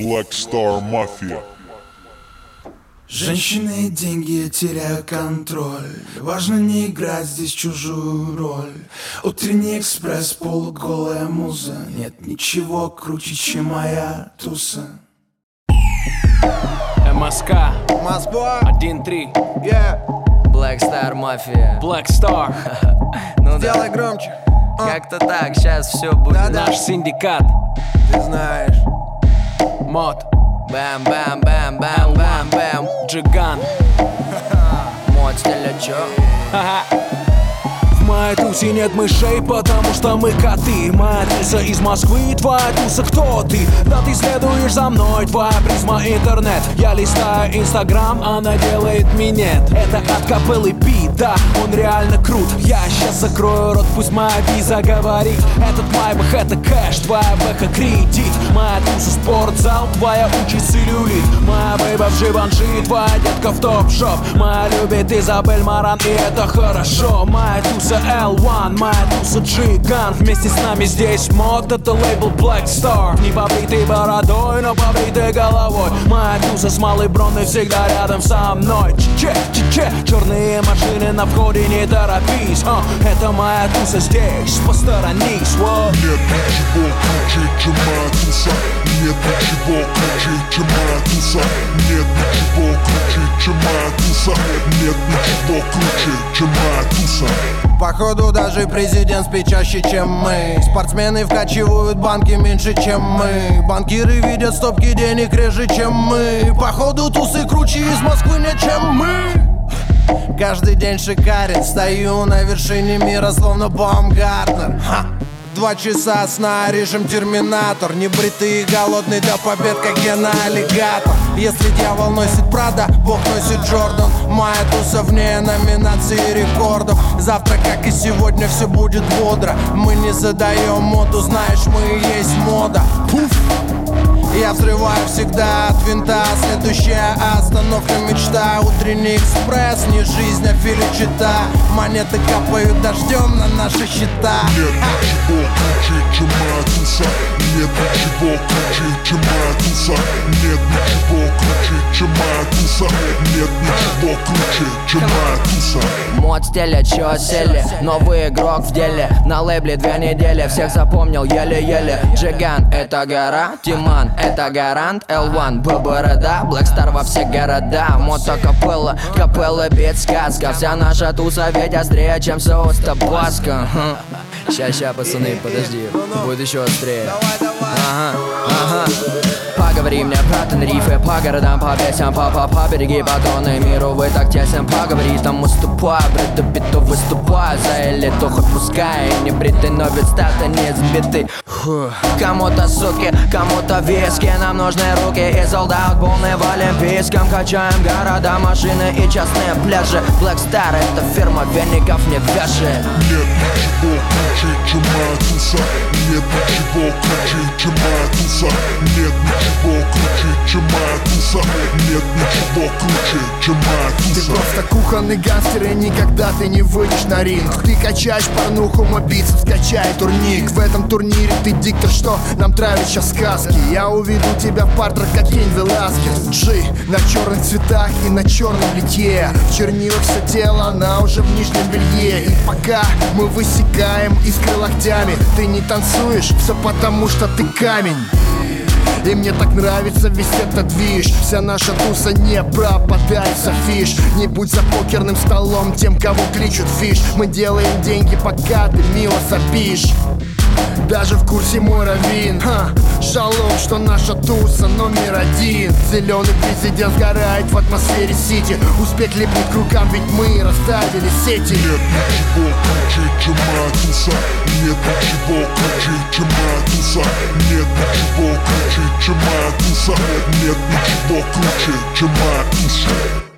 Black Star Mafia. Женщины и деньги, я теряю контроль. Важно не играть здесь чужую роль. Утренний экспресс, полуголая муза. Нет ничего круче, чем моя туса. МСК Москва 1-3 Black Star Mafia. Black Star. Ну Сделай да, громче. как-то так, сейчас все будет. Да-да. Наш синдикат. Ты знаешь. Мод Бэм-бэм-бэм-бэм-бэм-бэм. Джиган. Мод стиля чё? В моей тусе нет мышей, потому что мы коты. Моя туса из Москвы, твоя туса кто ты? Да ты следуешь за мной, твоя призма интернет. Я листаю инстаграм, она делает минет. Это от капеллы бит, да, он реально крут. Я сейчас закрою рот, пусть моя виза говорит. Этот майбах, это кэш, твоя бэха кредит. Моя туса спортзал, твоя учи целлюлит. Моя бэйба в Живанши, твоя детка в топ-шоп. Моя любит Изабель Маран, и это хорошо. Моя туса L1, моя туса Джигант. Вместе с нами здесь мод, это лейбл Black Star. Не побритой бородой, но побритой головой. Моя туса с малой броной всегда рядом со мной. Че-че-че, черные машины на входе, не торопись. Это моя туса здесь, посторонись. Нет ничего круче, чем моя туса. Нет ничего круче, чем моя туса. Нет ничего круче, чем моя туса. Нет ничего круче, чем моя туса. Походу даже президент спит чаще, чем мы. Спортсмены вкачивают банки меньше, чем мы. Банкиры видят стопки денег реже, чем мы. Походу тусы круче из Москвы нет, чем мы. Каждый день шикарен, стою на вершине мира, словно Баумгартнер. 2 часа сна, режим терминатор. Небритый и голодный до побед, как гена-аллигатор. Если дьявол носит Прада, Бог носит Джордан. Моя туса вне номинации рекордов. Завтра, как и сегодня, все будет бодро. Мы не задаем моду, знаешь, мы и есть мода. Пуф. Я взрываю всегда от винта. Следующая остановка мечта. Утренний экспресс, не жизнь, а филичита. Монеты капают дождем на наши счета. Нет ничего круче, чем моя туса. Нет ничего круче, чем моя туса. Нет ничего круче, чем моя туса. Нет ничего круче, чем моя туса. Мод стиля чё сели, новый игрок в деле. На лейбле 2 недели, всех запомнил еле-еле. Джиган это гора, Тиман это гарант. L1 борода, Black Star во все города. Мото капелла, капелла бит сказка. Вся наша туса ведь острее, чем соус табаско. Ща, пацаны, подожди, будет еще острее. Ага. Поговори мне про Тенрифе, по городам, по песням, побереги патроны миру, вы так тесен. Поговори, там уступай, бреду биту выступай. За элиту хоть пускай, не бритый, но ведь статы не сбитый. Кому-то суки, кому-то виски, нам нужны руки и солдат полный в олимпийском. Качаем города, машины и частные пляжи. Black Star это фирма веников не вяжет. Нет ничего круче, чем моя туса. Нет ничего круче, чем моя туса. Нет ничего круче, чем моя туса. Нет ничего круче, чем моя туса. Ты просто кухонный гангстер, и никогда ты не выйдешь на ринг. Ты качаешь порнуху, мой бицепс скачай турник. В этом турнире ты диктор, что нам травят сейчас сказки. Я уведу тебя в партрах, как Кейн Веласкес. Джи на черных цветах и на черном литье. В чернилах все тело, она уже в нижнем белье. И пока мы высекаем искры локтями, ты не танцуешь, все потому что ты камень. И мне так нравится весь этот движ. Вся наша туса не пропадает, фиш. Не будь за покерным столом тем, кого кличут фиш. Мы делаем деньги, пока ты мило сопишь. Даже в курсе мой раввин. Шалом, что наша туса номер 1. Зеленый президент сгорает в атмосфере сити. Успех липнет к рукам, ведь мы расставили сети. Нет ничего круче, чем моя туса. Нет ничего круче, чем моя туса. Нет ничего круче, чем моя туса. Нет ничего круче, чем моя туса.